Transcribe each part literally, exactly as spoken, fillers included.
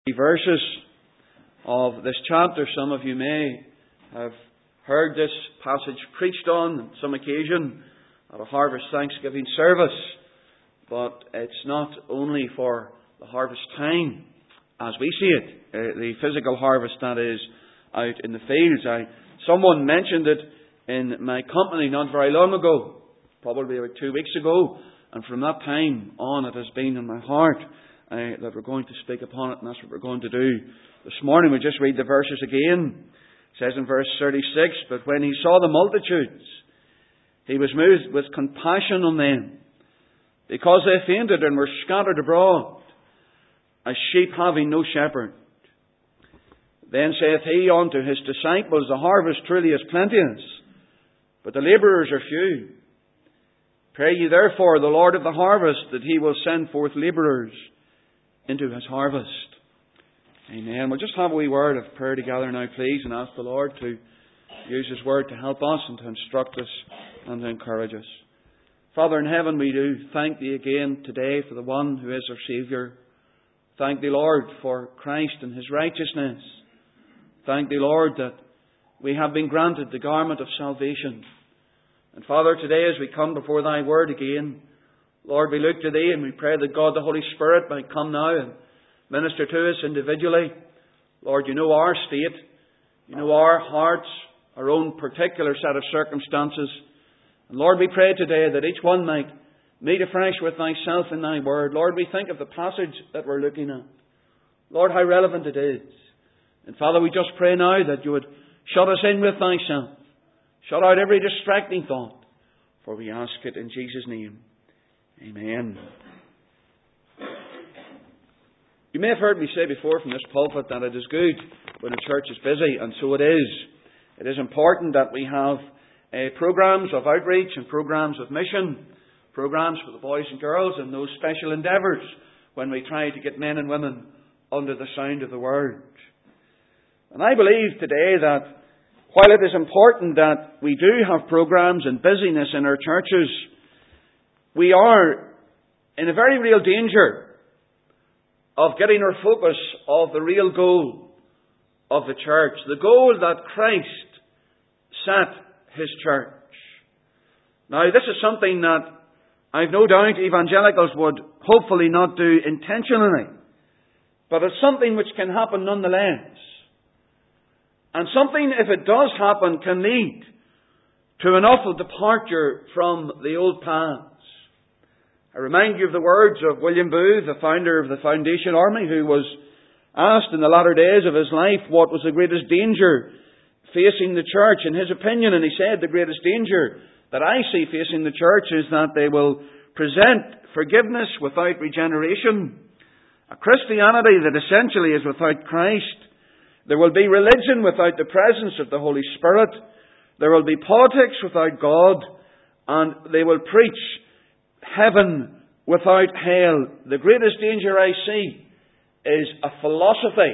The verses of this chapter, some of you may have heard this passage preached on on some occasion at a harvest thanksgiving service, but it's not only for the harvest time as we see it, uh, the physical harvest that is out in the fields. I, someone mentioned it in my company not very long ago, probably about two weeks ago, and from that time on it has been in my heart Uh, that we're going to speak upon it, and that's what we're going to do. This morning we just read the verses again. It says in verse thirty-six, "But when he saw the multitudes, he was moved with compassion on them, because they fainted and were scattered abroad, as sheep having no shepherd. Then saith he unto his disciples, The harvest truly is plenteous, but the labourers are few. Pray ye therefore the Lord of the harvest, that he will send forth labourers into his harvest." Amen. We'll just have a wee word of prayer together now, please, and ask the Lord to use his word to help us and to instruct us and to encourage us. Father in heaven, we do thank thee again today for the one who is our Saviour. Thank thee, Lord, for Christ and his righteousness. Thank thee, Lord, that we have been granted the garment of salvation. And Father, today as we come before thy word again, Lord, we look to thee and we pray that God the Holy Spirit might come now and minister to us individually. Lord, you know our state. You know our hearts, our own particular set of circumstances. And Lord, we pray today that each one might meet afresh with thyself in thy word. Lord, we think of the passage that we're looking at. Lord, how relevant it is. And Father, we just pray now that you would shut us in with thyself. Shut out every distracting thought. For we ask it in Jesus' name. Amen. You may have heard me say before from this pulpit that it is good when a church is busy, and so it is. It is important that we have uh, programs of outreach and programs of mission, programs for the boys and girls, and those special endeavours when we try to get men and women under the sound of the word. And I believe today that while it is important that we do have programs and busyness in our churches, we are in a very real danger of getting our focus off the real goal of the church, the goal that Christ set his church. Now, this is something that I've no doubt evangelicals would hopefully not do intentionally, but it's something which can happen nonetheless. And something, if it does happen, can lead to an awful departure from the old paths. I remind you of the words of William Booth, the founder of the Foundation Army, who was asked in the latter days of his life what was the greatest danger facing the church in his opinion. And he said, the greatest danger that I see facing the church is that they will present forgiveness without regeneration, a Christianity that essentially is without Christ. There will be religion without the presence of the Holy Spirit. There will be politics without God. And they will preach heaven without hell. The greatest danger I see is a philosophy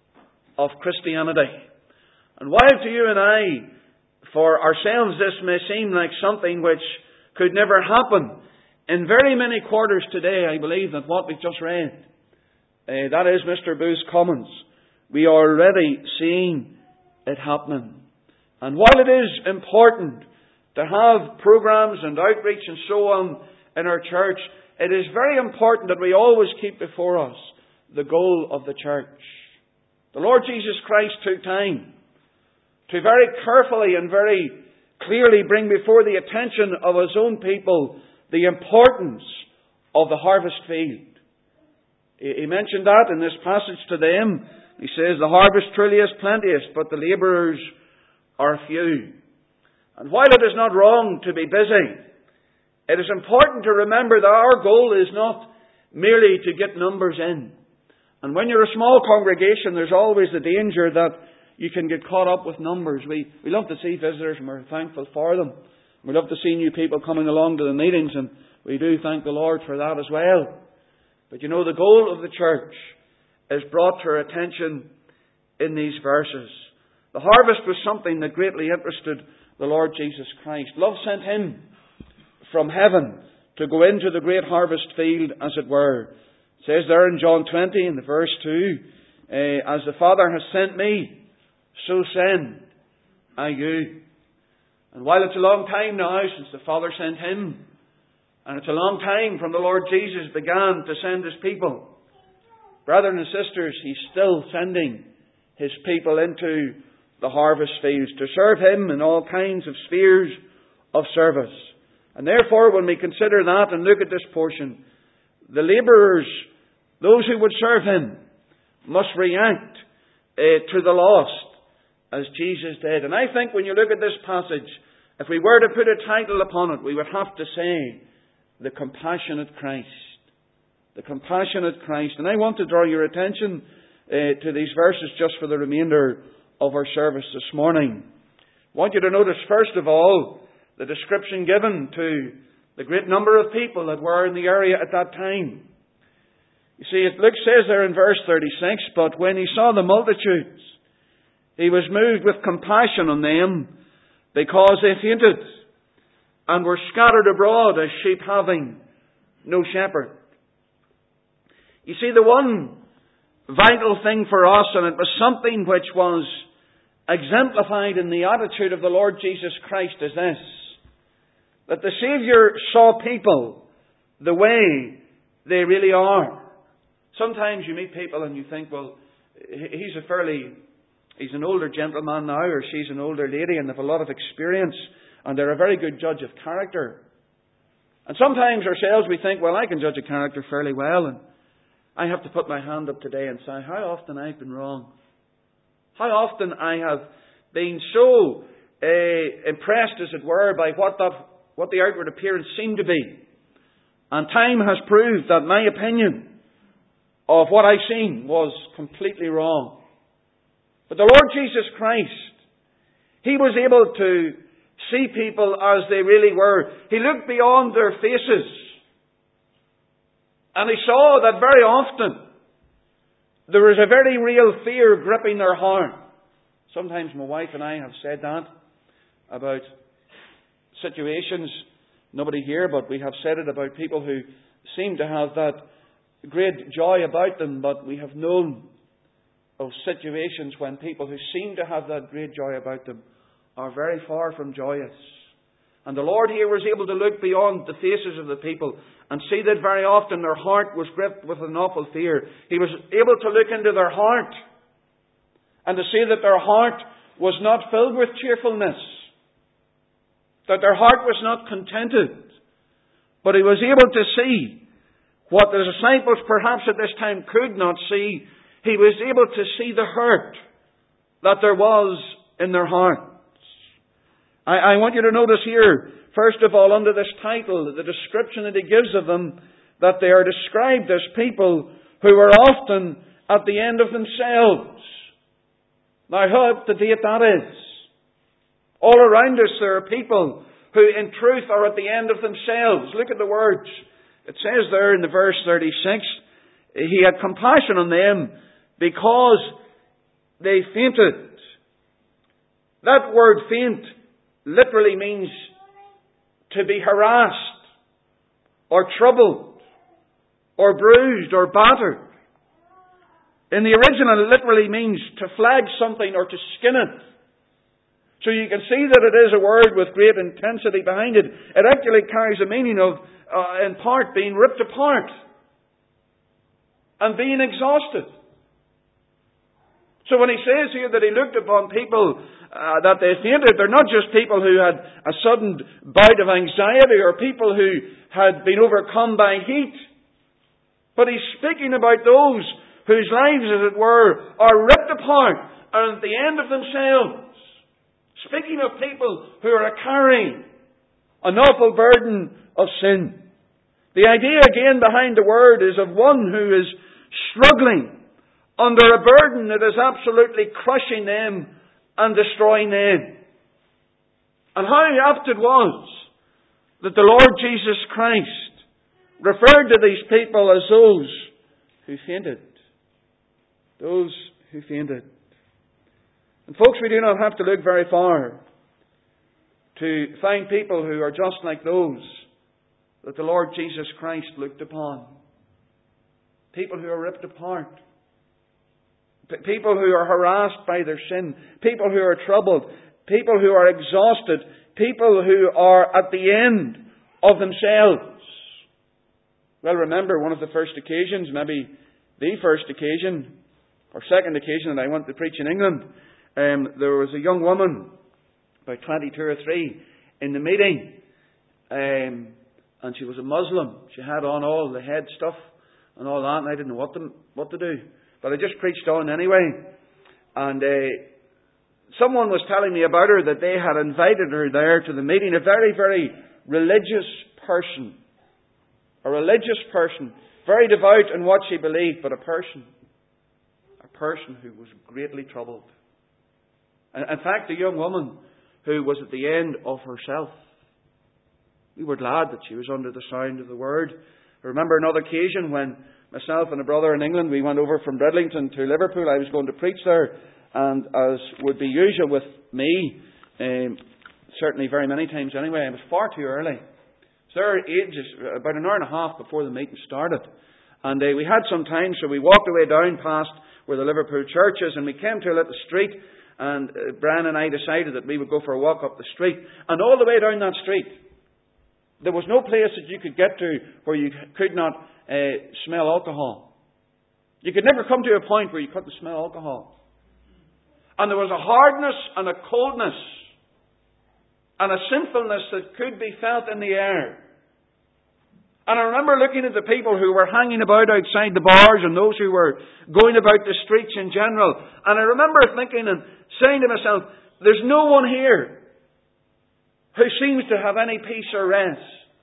of Christianity. And while to you and I, for ourselves, this may seem like something which could never happen, in very many quarters today, I believe that what we've just read, uh, that is Mister Booth's comments, we are already seeing it happening. And while it is important to have programs and outreach and so on in our church, it is very important that we always keep before us the goal of the church. The Lord Jesus Christ took time to very carefully and very clearly bring before the attention of his own people the importance of the harvest field. He mentioned that in this passage to them. He says, the harvest truly is plenteous, but the labourers are few. And while it is not wrong to be busy, it is important to remember that our goal is not merely to get numbers in. And when you're a small congregation, there's always the danger that you can get caught up with numbers. We, we love to see visitors and we're thankful for them. We love to see new people coming along to the meetings, and we do thank the Lord for that as well. But you know, the goal of the church is brought to our attention in these verses. The harvest was something that greatly interested the Lord Jesus Christ. Love sent him from heaven to go into the great harvest field, as it were. It says there in John twenty, in the verse two, uh, as the Father has sent me, so send I you. And while it's a long time now since the Father sent Him, and it's a long time from the Lord Jesus began to send His people, brethren and sisters, He's still sending His people into the harvest fields to serve Him in all kinds of spheres of service. And therefore, when we consider that and look at this portion, the labourers, those who would serve Him, must react uh, to the lost as Jesus did. And I think when you look at this passage, if we were to put a title upon it, we would have to say, The Compassionate Christ. The Compassionate Christ. And I want to draw your attention uh, to these verses just for the remainder of our service this morning. I want you to notice, first of all, the description given to the great number of people that were in the area at that time. You see, it looks, says there in verse thirty-six, but when He saw the multitudes, He was moved with compassion on them, because they fainted, and were scattered abroad as sheep having no shepherd. You see, the one vital thing for us, and it was something which was exemplified in the attitude of the Lord Jesus Christ, is this: that the Saviour saw people the way they really are. Sometimes you meet people and you think, well, he's a fairly, he's an older gentleman now, or she's an older lady and they have a lot of experience and they're a very good judge of character. And sometimes ourselves we think, well, I can judge a character fairly well, and I have to put my hand up today and say how often I've been wrong. How often I have been so uh, impressed, as it were, by what that what the outward appearance seemed to be. And time has proved that my opinion of what I've seen was completely wrong. But the Lord Jesus Christ, He was able to see people as they really were. He looked beyond their faces. And He saw that very often there was a very real fear gripping their heart. Sometimes my wife and I have said that about situations, nobody here, but we have said it about people who seem to have that great joy about them, but we have known of situations when people who seem to have that great joy about them are very far from joyous. And the Lord here was able to look beyond the faces of the people and see that very often their heart was gripped with an awful fear. He was able to look into their heart and to see that their heart was not filled with cheerfulness, that their heart was not contented, but He was able to see what the disciples perhaps at this time could not see. He was able to see the hurt that there was in their hearts. I, I want you to notice here, first of all, under this title, the description that He gives of them, that they are described as people who are often at the end of themselves. Now, how up to date that is. All around us there are people who in truth are at the end of themselves. Look at the words. It says there in the verse thirty-six, He had compassion on them because they fainted. That word faint literally means to be harassed or troubled or bruised or battered. In the original, it literally means to flag something or to skin it. So you can see that it is a word with great intensity behind it. It actually carries a meaning of, uh, in part, being ripped apart and being exhausted. So when he says here that he looked upon people uh, that they fainted, they're not just people who had a sudden bout of anxiety or people who had been overcome by heat. But he's speaking about those whose lives, as it were, are ripped apart and at the end of themselves. Speaking of people who are carrying an awful burden of sin. The idea again behind the word is of one who is struggling under a burden that is absolutely crushing them and destroying them. And how apt it was that the Lord Jesus Christ referred to these people as those who fainted. Those who fainted. And folks, we do not have to look very far to find people who are just like those that the Lord Jesus Christ looked upon. People who are ripped apart, P- people who are harassed by their sin. People who are troubled. People who are exhausted. People who are at the end of themselves. Well, remember one of the first occasions, maybe the first occasion, or second occasion that I went to preach in England, um, there was a young woman, about twenty-two or three, in the meeting, um, and she was a Muslim. She had on all the head stuff and all that, and I didn't know what to, what to do. But I just preached on anyway. And uh, someone was telling me about her, that they had invited her there to the meeting, a very, very religious person. A religious person, very devout in what she believed, but a person. A person who was greatly troubled. In fact, a young woman who was at the end of herself. We were glad that she was under the sound of the word. I remember another occasion when myself and a brother in England, we went over from Bridlington to Liverpool. I was going to preach there, and as would be usual with me, um, certainly very many times anyway, I was far too early. So there were ages, about an hour and a half before the meeting started. And uh, we had some time, so we walked away down past where the Liverpool church is, and we came to a little street, and uh, Brian and I decided that we would go for a walk up the street. And all the way down that street, there was no place that you could get to where you could not uh, smell alcohol. You could never come to a point where you couldn't smell alcohol. And there was a hardness and a coldness and a sinfulness that could be felt in the air. And I remember looking at the people who were hanging about outside the bars and those who were going about the streets in general. And I remember thinking and saying to myself, there's no one here who seems to have any peace or rest.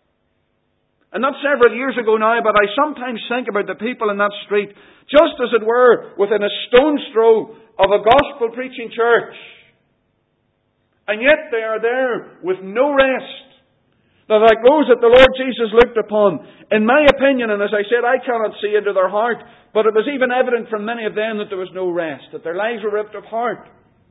And not several years ago now, but I sometimes think about the people in that street, just as it were, within a stone's throw of a gospel-preaching church. And yet they are there with no rest. Now, like those that the Lord Jesus looked upon, in my opinion, and as I said, I cannot see into their heart, but it was even evident from many of them that there was no rest, that their lives were ripped apart.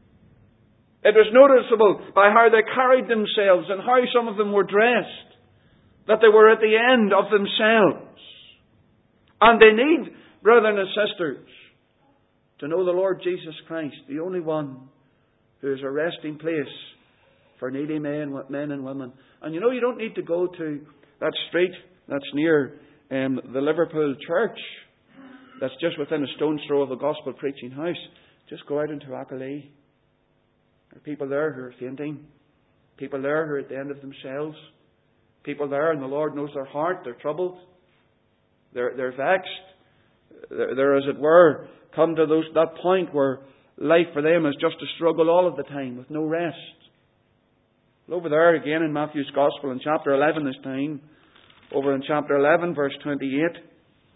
It was noticeable by how they carried themselves and how some of them were dressed, that they were at the end of themselves. And they need, brethren and sisters, to know the Lord Jesus Christ, the only one who is a resting place for needy men, men and women. And you know, you don't need to go to that street that's near um, the Liverpool church, that's just within a stone's throw of a gospel preaching house. Just go out into Achalee. There are people there who are fainting. People there who are at the end of themselves. People there, and the Lord knows their heart. They're troubled. They're, they're vexed. They're, they're, as it were, come to those, that point where life for them is just a struggle all of the time with no rest. Over there again in Matthew's Gospel in chapter eleven this time, over in chapter eleven verse twenty-eight.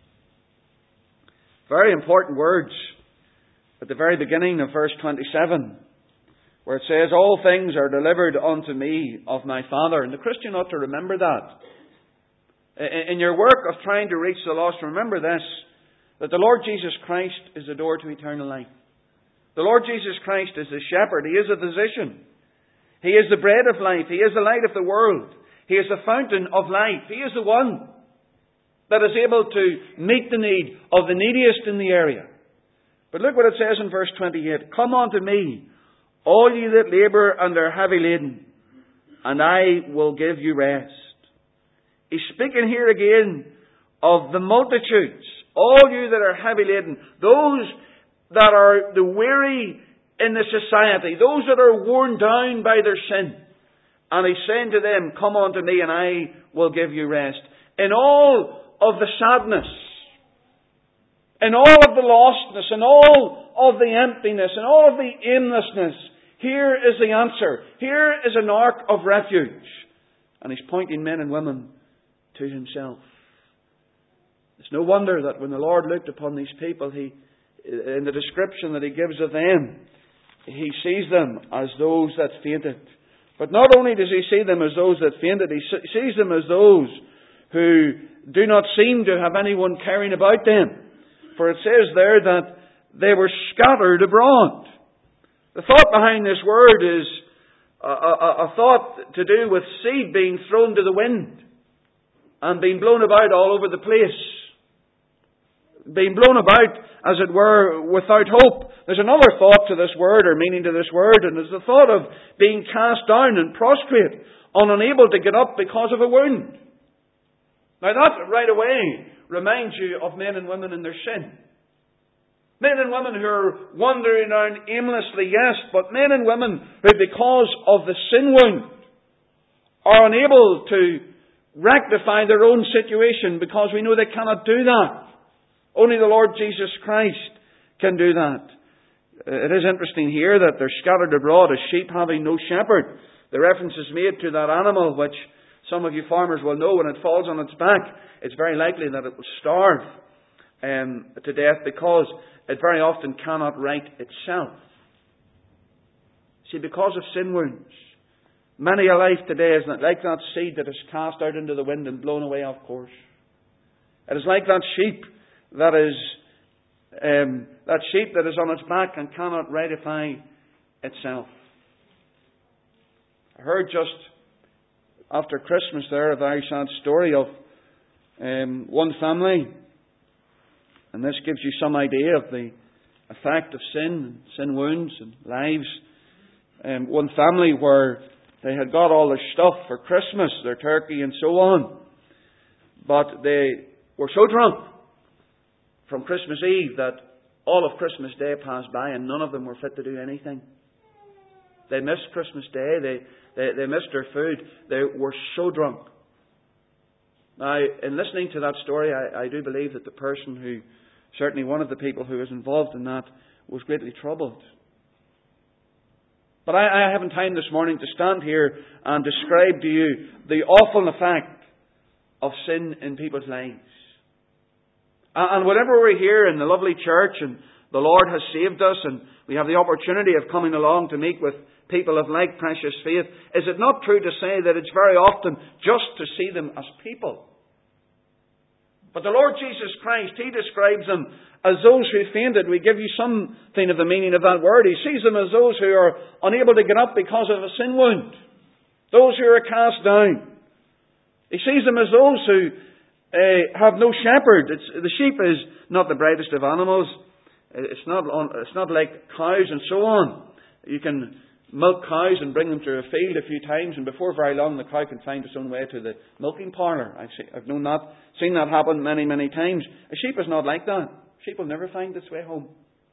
Very important words at the very beginning of verse twenty-seven, where it says, all things are delivered unto me of my Father. And the Christian ought to remember that. In your work of trying to reach the lost, remember this, that the Lord Jesus Christ is the door to eternal life. The Lord Jesus Christ is the shepherd. He is a physician. He is the bread of life. He is the light of the world. He is the fountain of life. He is the one that is able to meet the need of the neediest in the area. But look what it says in verse twenty-eight. Come unto me, all ye that labour and are heavy laden, and I will give you rest. He's speaking here again of the multitudes. All you that are heavy laden. Those that are the weary in the society, those that are worn down by their sin. And he's saying to them, come unto me and I will give you rest. In all of the sadness, in all of the lostness, in all of the emptiness, in all of the aimlessness, here is the answer. Here is an ark of refuge. And he's pointing men and women to himself. It's no wonder that when the Lord looked upon these people, he, in the description that he gives of them, he sees them as those that fainted. But not only does he see them as those that fainted, he sees them as those who do not seem to have anyone caring about them. For it says there that they were scattered abroad. The thought behind this word is a, a, a thought to do with seed being thrown to the wind and being blown about all over the place. being blown about, as it were, without hope. There's another thought to this word, or meaning to this word, and it's the thought of being cast down and prostrate, and unable to get up because of a wound. Now that right away reminds you of men and women in their sin. Men and women who are wandering around aimlessly, yes, but men and women who, because of the sin wound, are unable to rectify their own situation, because we know they cannot do that. Only the Lord Jesus Christ can do that. It is interesting here that they're scattered abroad as sheep having no shepherd. The reference is made to that animal which some of you farmers will know, when it falls on its back, it's very likely that it will starve um, to death, because it very often cannot right itself. See, because of sin wounds, many a life today is not like that seed that is cast out into the wind and blown away off course. It is like that sheep that is um, that sheep that is on its back and cannot rightify itself. I heard just after Christmas there a very sad story of um, one family, and this gives you some idea of the effect of sin, sin wounds and lives. Um, one family where they had got all their stuff for Christmas, their turkey and so on. But they were so drunk from Christmas Eve that all of Christmas Day passed by and none of them were fit to do anything. They missed Christmas Day. They, they, they missed their food. They were so drunk. Now, in listening to that story, I, I do believe that the person who, certainly one of the people who was involved in that, was greatly troubled. But I, I haven't time this morning to stand here and describe to you the awful effect of sin in people's lives. And whenever we're here in the lovely church and the Lord has saved us and we have the opportunity of coming along to meet with people of like precious faith, is it not true to say that it's very often just to see them as people? But the Lord Jesus Christ, He describes them as those who fainted. We give you something of the meaning of that word. He sees them as those who are unable to get up because of a sin wound. Those who are cast down. He sees them as those who uh, have no shepherd. It's, the sheep is not the brightest of animals. It's not, it's not like cows and so on. You can milk cows and bring them to a field a few times, and before very long the cow can find its own way to the milking parlour. I've, seen, I've known that, seen that happen many, many times. A sheep is not like that. A sheep will never find its way home.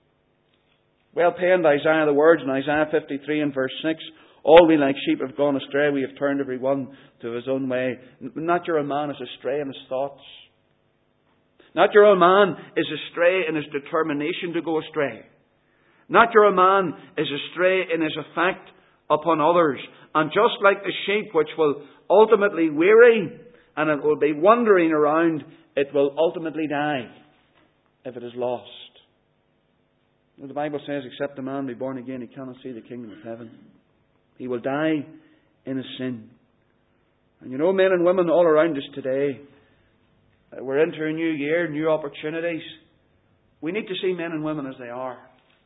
Well penned Isaiah the words in Isaiah fifty-three and verse six. All we like sheep have gone astray. We have turned every one to his own way. Not your own man is astray in his thoughts. Not your own man is astray in his determination to go astray. Not your own man is astray in his effect upon others. And just like the sheep which will ultimately weary and it will be wandering around, it will ultimately die if it is lost. The Bible says, except a man be born again, he cannot see the kingdom of heaven. He will die in his sin. And you know, men and women all around us today, we're into a new year, new opportunities. We need to see men and women as they are.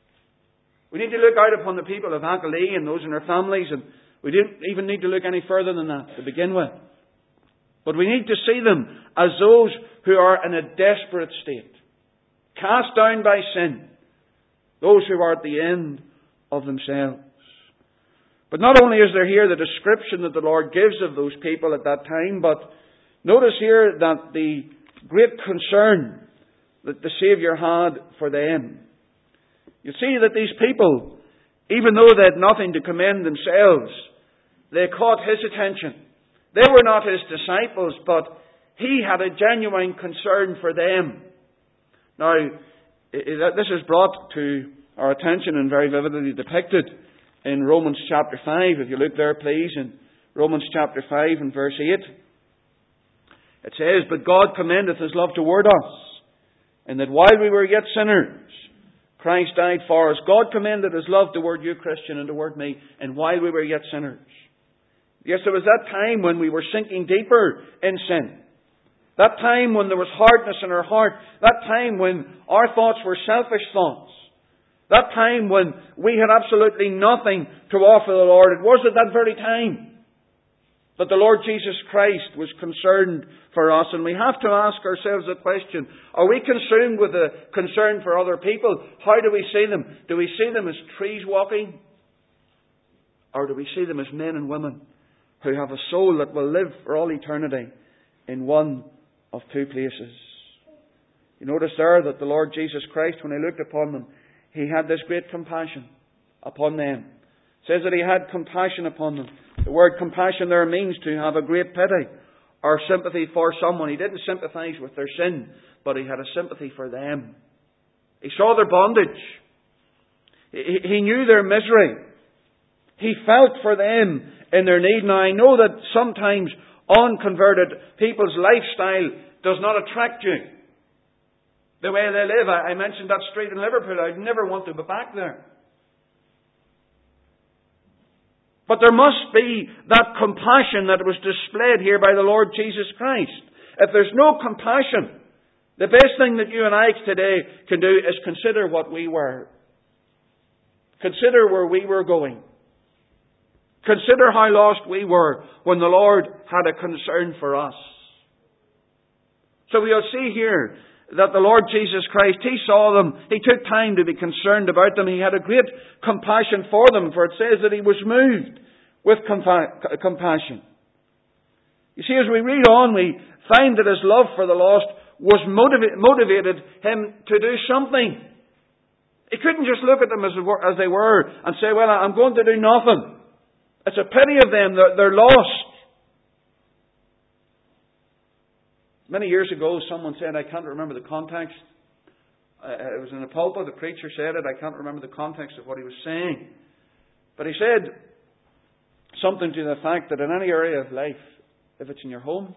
We need to look out upon the people of Hacklee and those in their families, and we don't even need to look any further than that to begin with. But we need to see them as those who are in a desperate state, cast down by sin, those who are at the end of themselves. But not only is there here the description that the Lord gives of those people at that time, but notice here that the great concern that the Saviour had for them. You see that these people, even though they had nothing to commend themselves, they caught His attention. They were not His disciples, but He had a genuine concern for them. Now, this is brought to our attention and very vividly depicted in Romans chapter five. If you look there, please, in Romans chapter five and verse eight. It says, "But God commendeth His love toward us, and that while we were yet sinners, Christ died for us." God commended His love toward you, Christian, and toward me, and while we were yet sinners. Yes, there was that time when we were sinking deeper in sin. That time when there was hardness in our heart. That time when our thoughts were selfish thoughts. That time when we had absolutely nothing to offer the Lord. It was at that very time That the Lord Jesus Christ was concerned for us. And we have to ask ourselves the question, are we consumed with a concern for other people? How do we see them? Do we see them as trees walking? Or do we see them as men and women who have a soul that will live for all eternity in one of two places? You notice there that the Lord Jesus Christ, when He looked upon them, He had this great compassion upon them. It says that He had compassion upon them. The word compassion there means to have a great pity or sympathy for someone. He didn't sympathise with their sin, but He had a sympathy for them. He saw their bondage. He, he knew their misery. He felt for them in their need. Now, I know that sometimes unconverted people's lifestyle does not attract you. The way they live. I, I mentioned that street in Liverpool. I'd never want to go back there. But there must be that compassion that was displayed here by the Lord Jesus Christ. If there's no compassion, the best thing that you and I today can do is consider what we were. Consider where we were going. Consider how lost we were when the Lord had a concern for us. So we'll see here that the Lord Jesus Christ, He saw them. He took time to be concerned about them. He had a great compassion for them, for it says that He was moved with compa- compassion. You see, as we read on, we find that His love for the lost was motiva- motivated Him to do something. He couldn't just look at them as they were, as they were and say, well, I'm going to do nothing. It's a pity of them. They're, they're lost. Many years ago, someone said, I can't remember the context. Uh, it was in a pulpit. The preacher said it. I can't remember the context of what he was saying. But he said something to the fact that in any area of life, if it's in your home,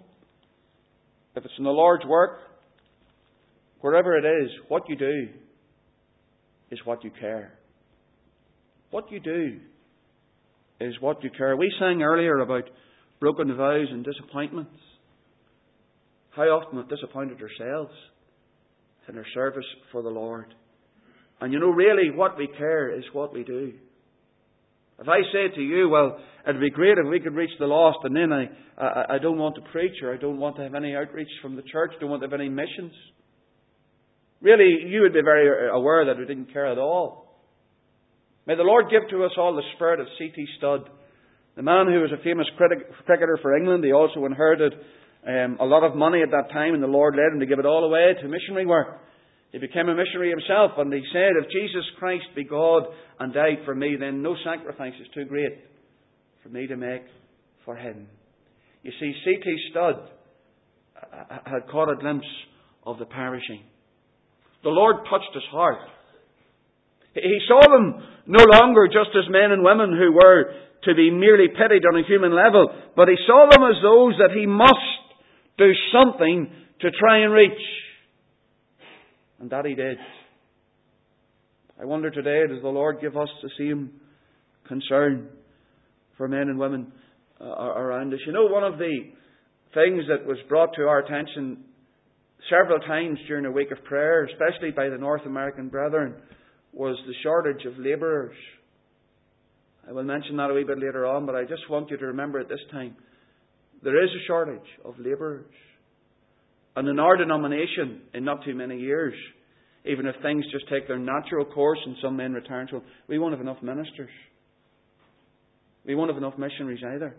if it's in the Lord's work, wherever it is, what you do is what you care. What you do is what you care. We sang earlier about broken vows and disappointments. How often we've disappointed ourselves in our service for the Lord. And you know, really, what we care is what we do. If I say to you, well, it'd be great if we could reach the lost, and then I, I, I don't want to preach, or I don't want to have any outreach from the church, don't want to have any missions. Really, you would be very aware that we didn't care at all. May the Lord give to us all the spirit of C T Studd, the man who was a famous critic, cricketer for England. He also inherited um, a lot of money at that time, and the Lord led him to give it all away to missionary work. He became a missionary himself, and he said, if Jesus Christ be God and died for me, then no sacrifice is too great for me to make for Him. You see, C T Studd had caught a glimpse of the perishing. The Lord touched his heart. He saw them no longer just as men and women who were to be merely pitied on a human level, but He saw them as those that He must do something to try and reach. And that He did. I wonder today, does the Lord give us the same concern for men and women uh, around us? You know, one of the things that was brought to our attention several times during a week of prayer, especially by the North American brethren, was the shortage of labourers. I will mention that a wee bit later on, but I just want you to remember at this time, there is a shortage of labourers. And in our denomination, in not too many years, even if things just take their natural course and some men return to them, we won't have enough ministers. We won't have enough missionaries either.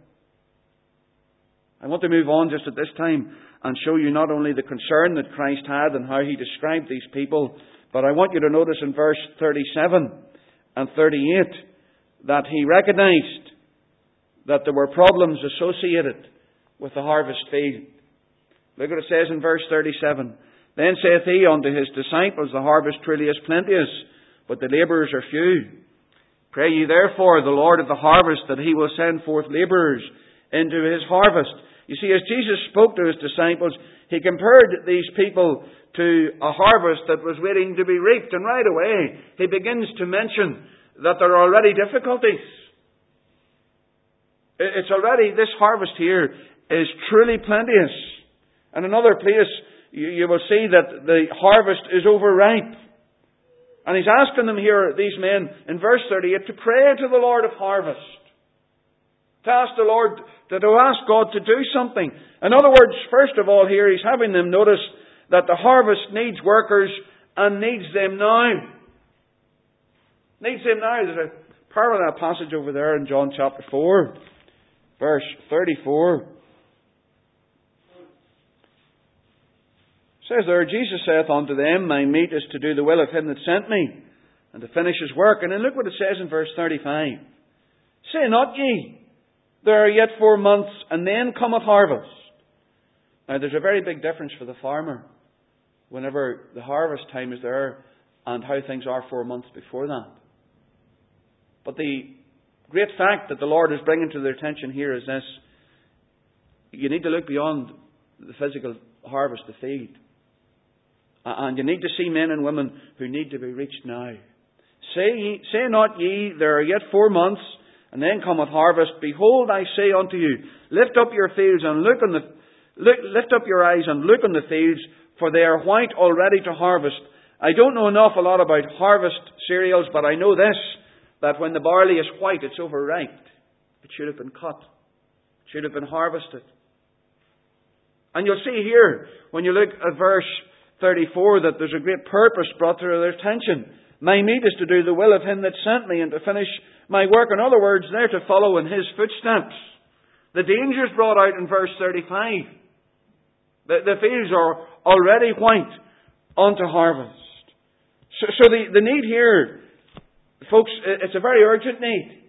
I want to move on just at this time and show you not only the concern that Christ had and how He described these people, but I want you to notice in verse thirty-seven and thirty-eight that He recognized that there were problems associated with the harvest field. Look what it says in verse thirty-seven. Then saith He unto His disciples, the harvest truly is plenteous, but the labourers are few. Pray ye therefore the Lord of the harvest that He will send forth labourers into His harvest. You see, as Jesus spoke to His disciples, He compared these people to a harvest that was waiting to be reaped. And right away, He begins to mention that there are already difficulties. It's already, this harvest here is truly plenteous. And another place, you, you will see that the harvest is overripe. And He's asking them here, these men, in verse thirty-eight, to pray to the Lord of harvest. To ask the Lord, to, to ask God to do something. In other words, first of all here, He's having them notice that the harvest needs workers and needs them now. Needs them now. There's a parallel passage over there in John chapter four, verse thirty-four. It says there, Jesus saith unto them, My meat is to do the will of him that sent me, and to finish his work. And then look what it says in verse thirty-five. Say not ye, there are yet four months, and then cometh harvest. Now there's a very big difference for the farmer whenever the harvest time is there and how things are four months before that. But the great fact that the Lord is bringing to their attention here is this. You need to look beyond the physical harvest, the field. And you need to see men and women who need to be reached now. Say, ye, say not ye, there are yet four months, and then cometh harvest. Behold, I say unto you, lift up your fields and look on the look, lift up your eyes and look on the fields, for they are white already to harvest. I don't know an awful lot about harvest cereals, but I know this, that when the barley is white, it's overripe. It should have been cut. It should have been harvested. And you'll see here, when you look at verse thirty-four, that there's a great purpose brought to their attention. My meat is to do the will of him that sent me and to finish my work. In other words, they're to follow in his footsteps. The danger is brought out in verse thirty-five. The, the fields are already white unto harvest. So, so the, the need here, folks, it's a very urgent need.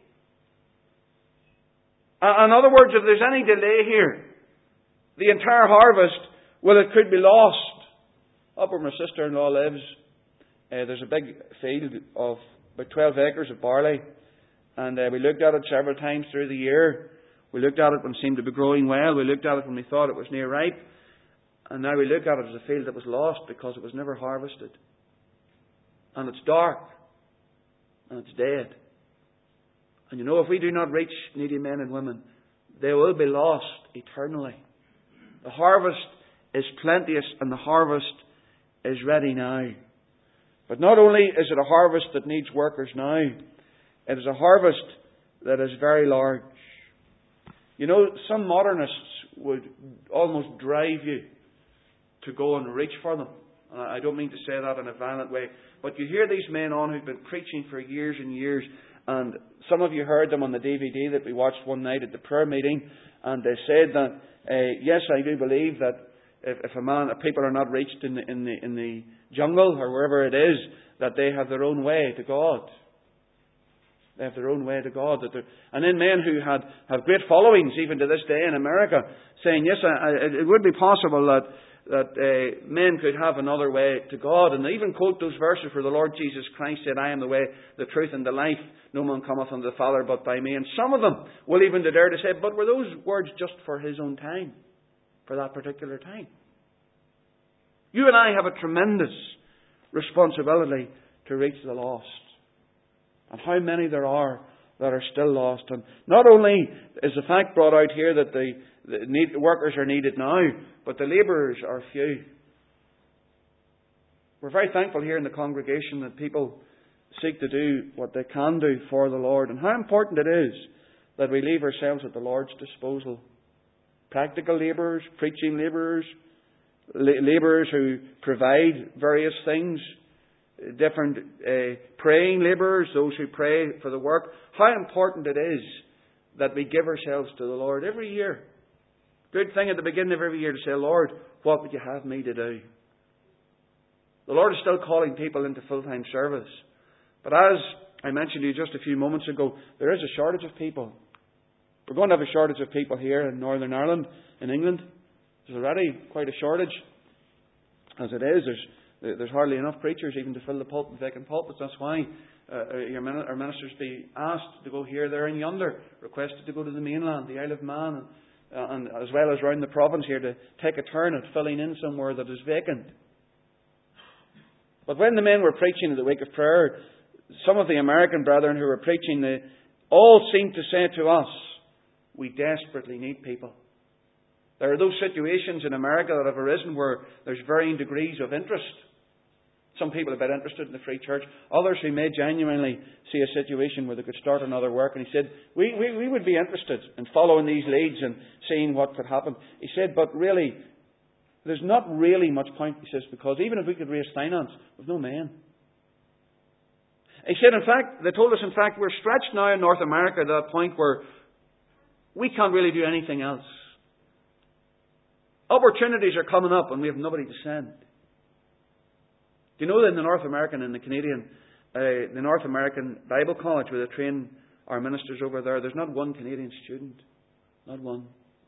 In other words, if there's any delay here, the entire harvest, well, it could be lost. Up where my sister-in-law lives, uh, there's a big field of about twelve acres of barley. And uh, we looked at it several times through the year. We looked at it when it seemed to be growing well. We looked at it when we thought it was near ripe. And now we look at it as a field that was lost because it was never harvested. And it's dark. And it's dead. And you know, if we do not reach needy men and women, they will be lost eternally. The harvest is plenteous and the harvest is ready now. But not only is it a harvest that needs workers now, it is a harvest that is very large. You know, some modernists would almost drive you to go and reach for them. And I don't mean to say that in a violent way, but you hear these men on who've been preaching for years and years, and some of you heard them on the D V D that we watched one night at the prayer meeting, and they said that, uh, yes, I do believe that if, if a man, if people are not reached in the, in the in the jungle or wherever it is, that they have their own way to God. They have their own way to God. That and then men who had have great followings, even to this day in America, saying, yes, I, I, it would be possible that that uh, men could have another way to God. And they even quote those verses where the Lord Jesus Christ said, I am the way, the truth and the life. No man cometh unto the Father but by me. And some of them will even dare to say, but were those words just for his own time? For that particular time? You and I have a tremendous responsibility to reach the lost. And how many there are that are still lost. And not only is the fact brought out here that the, the need, workers are needed now, but the labourers are few. We're very thankful here in the congregation that people seek to do what they can do for the Lord. And how important it is that we leave ourselves at the Lord's disposal. Practical labourers, preaching labourers, labourers who provide various things, different uh, praying labourers, those who pray for the work. How important it is that we give ourselves to the Lord every year. Good thing at the beginning of every year to say, Lord, what would you have me to do? The Lord is still calling people into full-time service. But as I mentioned to you just a few moments ago, there is a shortage of people. We're going to have a shortage of people here in Northern Ireland, in England. There's already quite a shortage. As it is, there's There's hardly enough preachers even to fill the pulpit, vacant pulpits. That's why uh, your min- our ministers be asked to go here, there and yonder, requested to go to the mainland, the Isle of Man, and, uh, and as well as around the province here to take a turn at filling in somewhere that is vacant. But when the men were preaching at the week of prayer, some of the American brethren who were preaching, they all seemed to say to us, we desperately need people. There are those situations in America that have arisen where there's varying degrees of interest. Some people a bit interested in the free church. Others who may genuinely see a situation where they could start another work. And he said, we, we, we would be interested in following these leads and seeing what could happen. He said, but really, there's not really much point, he says, because even if we could raise finance, we've no men. He said, in fact, they told us, in fact, we're stretched now in North America to that point where we can't really do anything else. Opportunities are coming up and we have nobody to send. Do you know that in the North American and the Canadian, uh, the North American Bible College where they train our ministers over there, there's not one Canadian student. Not one.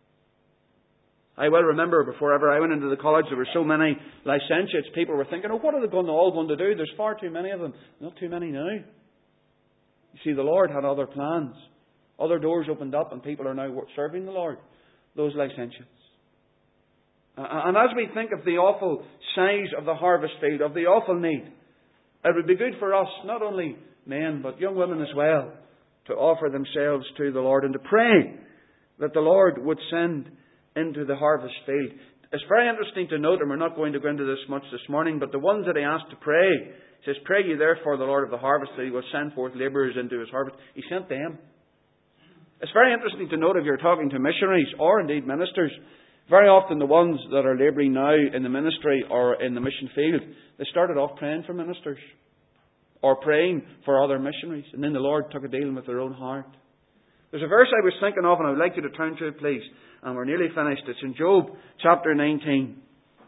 I well remember before ever I went into the college, there were so many licentiates. People were thinking, oh, what are they going to all going to do? There's far too many of them. Not too many now. You see, the Lord had other plans. Other doors opened up and people are now serving the Lord. Those licentiates. And as we think of the awful size of the harvest field, of the awful need, it would be good for us, not only men, but young women as well, to offer themselves to the Lord and to pray that the Lord would send into the harvest field. It's very interesting to note, and we're not going to go into this much this morning, but the ones that he asked to pray, he says, pray ye therefore the Lord of the harvest that he will send forth labourers into his harvest. He sent them. It's very interesting to note if you're talking to missionaries or indeed ministers, very often the ones that are labouring now in the ministry or in the mission field, they started off praying for ministers or praying for other missionaries, and then the Lord took a dealing with their own heart. There's a verse I was thinking of and I would like you to turn to it, please. And we're nearly finished. It's in Job chapter nineteen.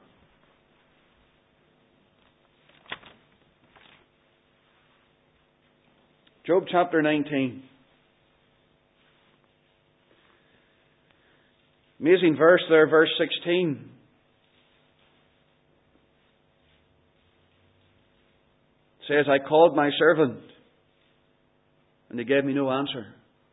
Job chapter nineteen. Amazing verse there, verse sixteen. It says, I called my servant, and he gave me no answer.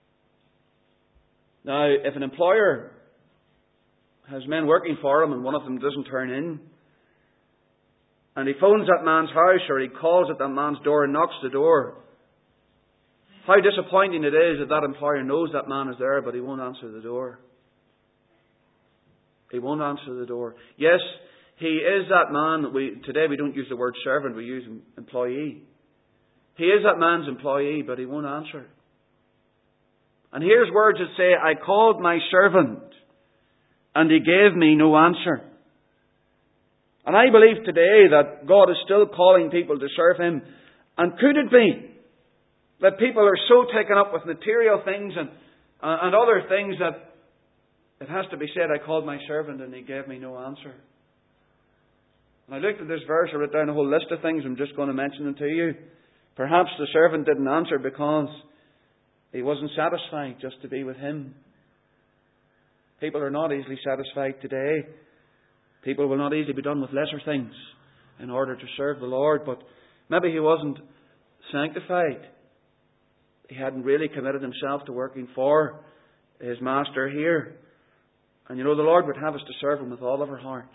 Now, if an employer has men working for him and one of them doesn't turn in, and he phones that man's house or he calls at that man's door and knocks the door, how disappointing it is that that employer knows that man is there, but he won't answer the door. He won't answer the door. Yes, he is that man. We, today we don't use the word servant, we use employee. He is that man's employee, but he won't answer. And here's words that say, I called my servant, and he gave me no answer. And I believe today that God is still calling people to serve him. And could it be that people are so taken up with material things and, uh, and other things that it has to be said, I called my servant and he gave me no answer. And I looked at this verse, I wrote down a whole list of things, I'm just going to mention them to you. Perhaps the servant didn't answer because he wasn't satisfied just to be with him. People are not easily satisfied today. People will not easily be done with lesser things in order to serve the Lord. But maybe he wasn't sanctified. He hadn't really committed himself to working for his master here. And you know, the Lord would have us to serve him with all of our hearts.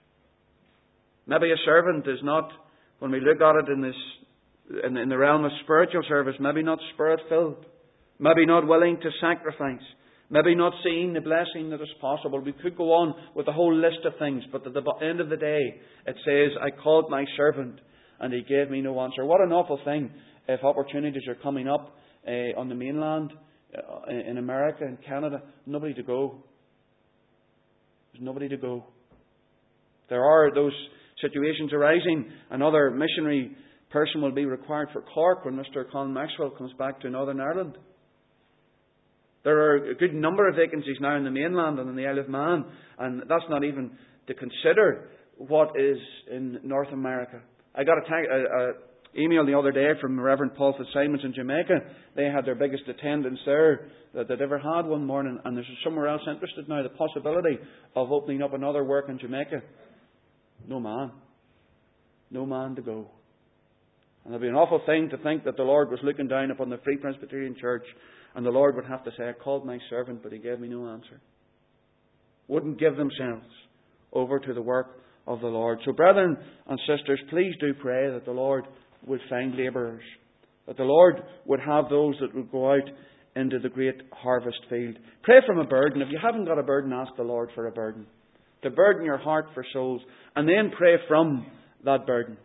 Maybe a servant is not, when we look at it in this, in, in the realm of spiritual service, maybe not spirit-filled. Maybe not willing to sacrifice. Maybe not seeing the blessing that is possible. We could go on with a whole list of things, but at the end of the day, it says, I called my servant and he gave me no answer. What an awful thing if opportunities are coming up uh, on the mainland, uh, in America, in Canada, nobody to go. There's nobody to go. There are those situations arising. Another missionary person will be required for Cork when Mister Colin Maxwell comes back to Northern Ireland. There are a good number of vacancies now in the mainland and in the Isle of Man, and that's not even to consider what is in North America. I got a, tag, a, a email the other day from Reverend Paul Fitzsimons in Jamaica. They had their biggest attendance there that they'd ever had one morning, and there's somewhere else interested now, the possibility of opening up another work in Jamaica. No man. No man to go. And it would be an awful thing to think that the Lord was looking down upon the Free Presbyterian Church and the Lord would have to say, I called my servant, but he gave me no answer. Wouldn't give themselves over to the work of the Lord. So brethren and sisters, please do pray that the Lord would find labourers. That the Lord would have those that would go out into the great harvest field. Pray from a burden. If you haven't got a burden, ask the Lord for a burden. To burden your heart for souls. And then pray from that burden.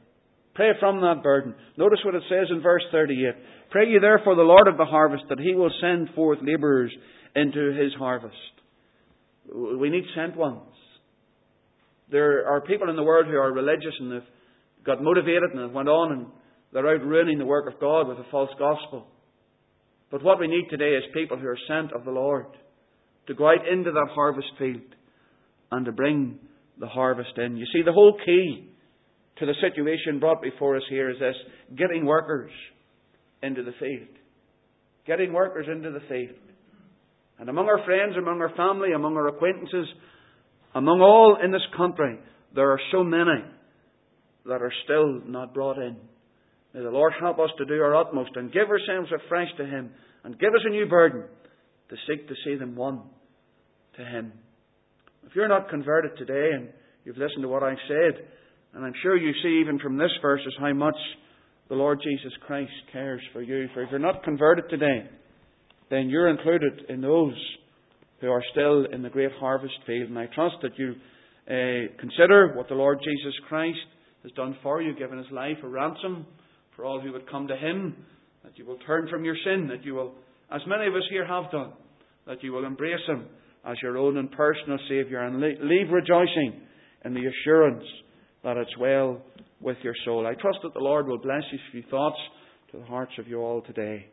Pray from that burden. Notice what it says in verse thirty-eight. Pray ye therefore the Lord of the harvest that He will send forth labourers into His harvest. We need sent ones. There are people in the world who are religious and they've got motivated and have went on and they're out ruining the work of God with a false gospel. But what we need today is people who are sent of the Lord to go out into that harvest field and to bring the harvest in. You see, the whole key to the situation brought before us here is this: getting workers into the field. Getting workers into the field. And among our friends, among our family, among our acquaintances, among all in this country, there are so many that are still not brought in. May the Lord help us to do our utmost and give ourselves afresh to Him and give us a new burden to seek to see them won to Him. If you're not converted today and you've listened to what I've said, and I'm sure you see even from this verse is how much the Lord Jesus Christ cares for you. For if you're not converted today, then you're included in those who are still in the great harvest field. And I trust that you uh, consider what the Lord Jesus Christ has done for you, given His life a ransom for all who would come to Him, that you will turn from your sin, that you will, as many of us here have done, that you will embrace Him as your own and personal Saviour and leave rejoicing in the assurance that it's well with your soul. I trust that the Lord will bless these few thoughts to the hearts of you all today.